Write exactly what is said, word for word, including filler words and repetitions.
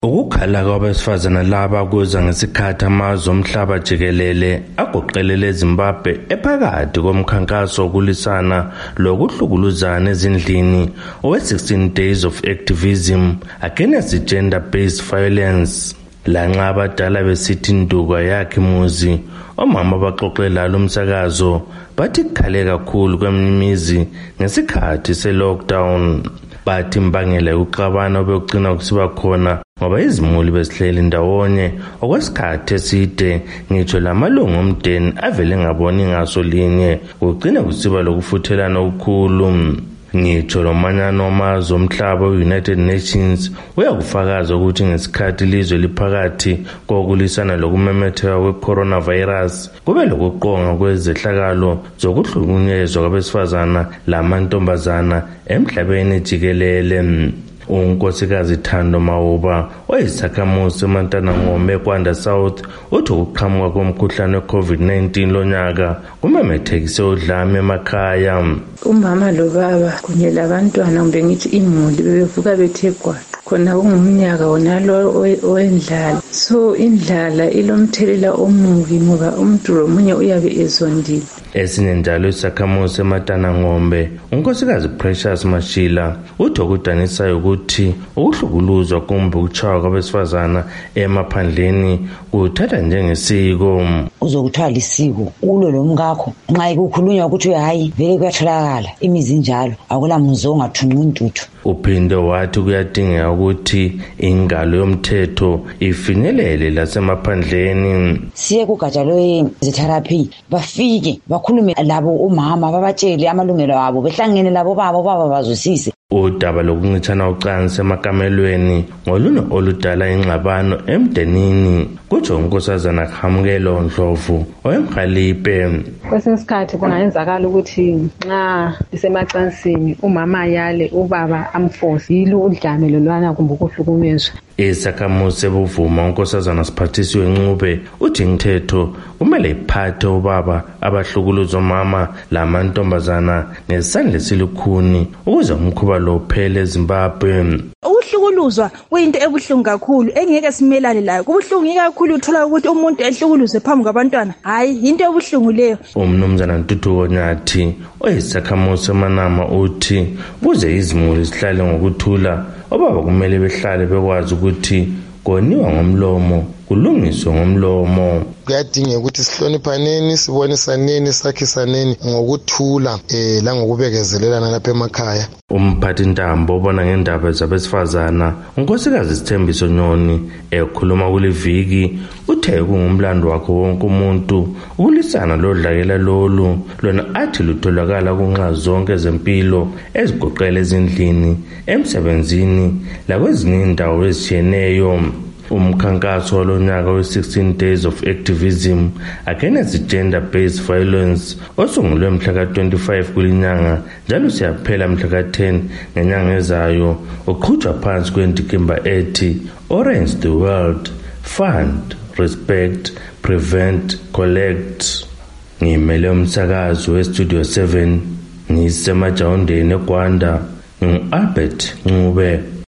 Ukukhala kwabesifazana laba kuza ngesikhathi amazwe omhlaba jikelele agoqelele eZimbabwe ephakathi komkhankaso wokulisana lokuhlukuluzana ezindlini owe sixteen days of activism against gender-based violence. Lanxa abadala besithi induku yakhe imuzi, omama baxoxela lo msakazo bathi kukhale kakhulu kwemizi ngesikhathi se-lockdown. Bathi imbangela yokuxabana obekugcina kusiba khona ngoba izimuli besihleli ndawonye okwesikhathi eside, ngitsho lamalungu omndeni avele ngaboni ngaso linye kugcina kusiba lokufuthelana okukhulu. Ngitsho lomanyano wamazwe omhlaba we-United Nations uyakufakaza ukuthi ngesikhathi ilizwe liphakathi kokulisana lokumemetheka kwe-coronavirus kube lokuqonga kwezehlakalo zokuhlukunyezwa kwabesifazana lamantombazana emhlabeni jikelele. Unkosikazi Thando Mauba oyisakhamuzi eMantanangombe eKwanda South uthi ukuqhamuka komkhuhlane we-COVID nineteen lonyaka kumemethekise udlame emakhaya. Umama lo baba kunye labantwana kumbe ngithi imuli bebevuka bethe gwaqa khona kungumnyaka wonalo owendlala. So indlala ilomthelela omubi ngoba umuntu lomunye uyabe ezondile. Esinye njalo isakhamuzi eMantanangombe unkosikazi Precious Mashila uthi okudanisayo ukuthi ukuhlukuluzwa kumbe ukuchawa kwabesifazana emaphandleni kuthatha njengesiko. Uzokuthwala isiko ulo lomkakho nxa kukhulunywa ukuthi hayi vele kuyatholakala imizi njalo akula muzi ongathunqa intuthu. Uphinde wathi kuyadingeka ukuthi ingalo yomthetho ifinyelele lasemaphandleni. Siye kugatsha lwezitherapy bafike bakhulume labo omama babatshele amalungelo abo behlangene labo babo baba bazwisise. Udaba lokuncithana ucansi emakamelweni ngolunye oludala ingxabano emdenini, kutsho unkosazana Khamukelo Ndlovu oyemhalipe. Kwesinye isikhathi kungayenzakala ukuthi nxa isemacansini umama yale ubaba amforce yilo udlame lolwana kumbe ukuhlukunyezwa. Isakhamuzi ebuvuma unkosazana Siphathisiwe Ncube uthi imithetho kumele iphathe ubaba abahlukuluzwa omama lamantombazana ngesandla esilukhuni ukuze umkhuba lo uphele eZimbabwe. Ukuhlukuluzwa kuyinto ebuhlungu kakhulu engeke simelane layo. Kubuhlungu kakhulu uthola ukuthi umuntu ehlukuluzwe phambi kwabantwana. Hayi into ebuhlungu leyo. Umnumzana Ntuthuko Nyathi oyisakhamuzi eManama uthi kuze izimuli zihlale ngokuthula, obaba kumele behlale bekwazi ukuthi koniwa ngomlomo kulungiswe ngomlomo. Kuyadingeka ukuthi sihloniphaneni, sibonisaneni, sakhisaneni ngokuthula eh la ngokubekezelelana lapha emakhaya. Umphathi Ntambo obona ngendaba zabesifazana unkosikazi Sithembiso Nyoni ekhuluma kuliviki uthe kungumlando wakhe wonke umuntu ukulisana lodlakela lolu lona athi lutholakala kunxa zonke ezempilo ezigoqela ezindlini, emsebenzini lakwezinye indawo ezitshiyeneyo. Umkhankaso walonyaka we-sixteen days of activism against gender-based violence osungulwe mhla ka twenty-five kulinyanga njalo siyaphela mhla ka ten ngenyanga ezayo uqhutshwa phansi kwendikimba ethi Orange the World, Fund, Respect, Prevent, Collect. Ngimele umsakazo we-Studio seven ngisemajawundeni eGwanda, ngingu-Albert Ncube.